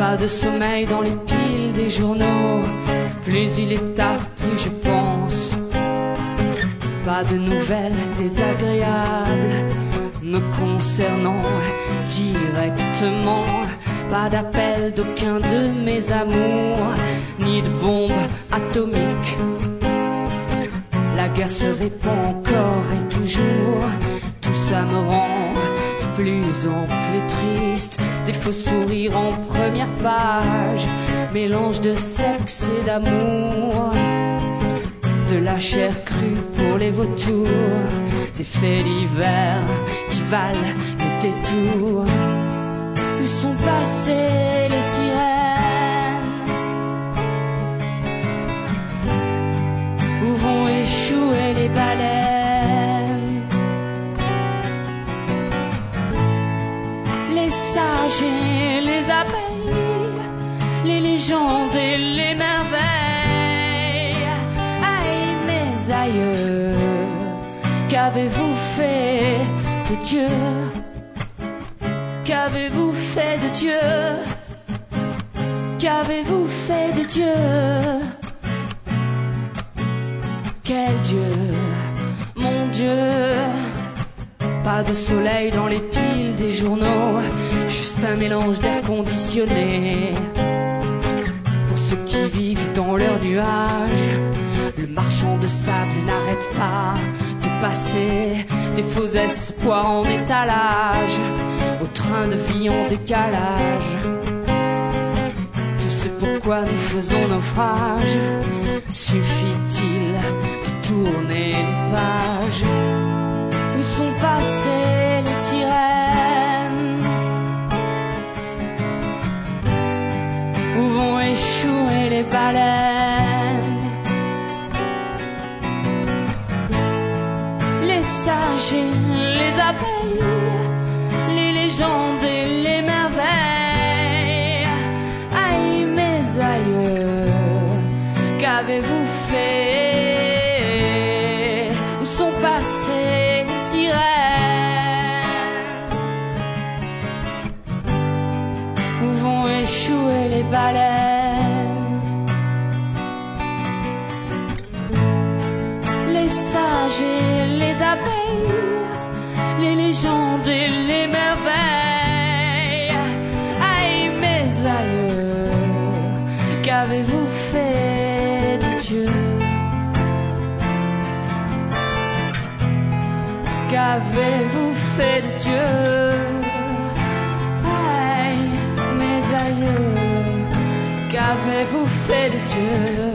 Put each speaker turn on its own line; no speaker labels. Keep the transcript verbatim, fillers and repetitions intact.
Pas de sommeil dans les piles des journaux. Plus il est tard, plus je pense. Pas de nouvelles désagréables me concernant directement. Pas d'appel d'aucun de mes amours, ni de bombe atomique. La guerre se répand encore et toujours. Tout ça me rend de plus en plus triste. Des faux sourires en première page, mélange de sexe et d'amour. De la chair crue pour les vautours, des faits d'hiver qui valent le détour. Où sont passées les sirènes? Où vont échouer les baleines? Les sages et les abeilles, les légendes et les merveilles. Aïe mes aïeux, qu'avez-vous fait de Dieu? Qu'avez-vous fait de Dieu? Qu'avez-vous fait de Dieu? Quel Dieu, mon Dieu? Pas de soleil dans les piles des journaux, juste un mélange d'air conditionné. Pour ceux qui vivent dans leurs nuages, le marchand de sable n'arrête pas de passer des faux espoirs en étalage, au train de vie en décalage. Tout ce pourquoi nous faisons naufrage, suffit-il de tourner les pages? Où sont passées les sirènes? Où vont échouer les baleines? Les sages et les abeilles, les légendes et les merveilles. Aïe mes aïeux, qu'avez-vous fait? Où sont passées les sirènes? Où vont échouer les baleines? Les sages et les abeilles, les légendes et les merveilles. Aïe mes aïeux, qu'avez-vous fait de Dieu? Qu'avez-vous fait de Dieu? Aïe mes aïeux, qu'avez-vous fait de Dieu?